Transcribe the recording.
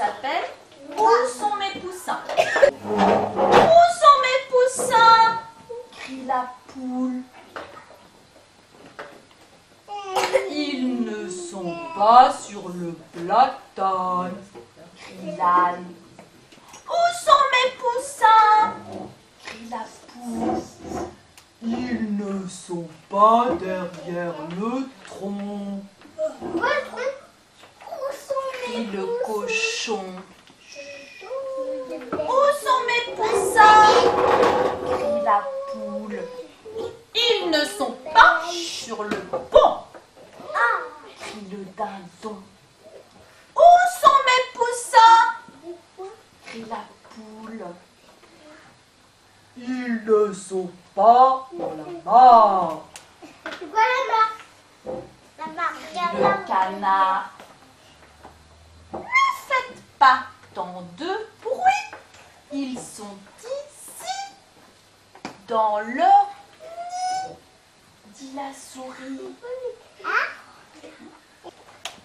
s'appelle « Où sont mes poussins ?» Où sont mes poussins? Crie la poule. Ils ne sont pas sur le platane, crie l'âne. Où sont mes poussins? Crie la poule. Ils ne sont pas derrière le tronc, crie le cochon. Où sont mes poussins? Crie la poule. Ils ne sont pas sur le pont, crie le dindon. Où sont mes poussins? Crie la poule. Ils ne sont pas dans la mare. C'est quoi la mare? La mare, Le canard. Ne faites pas tant de bruit. Ils sont ici, dans leur nid, dit la souris.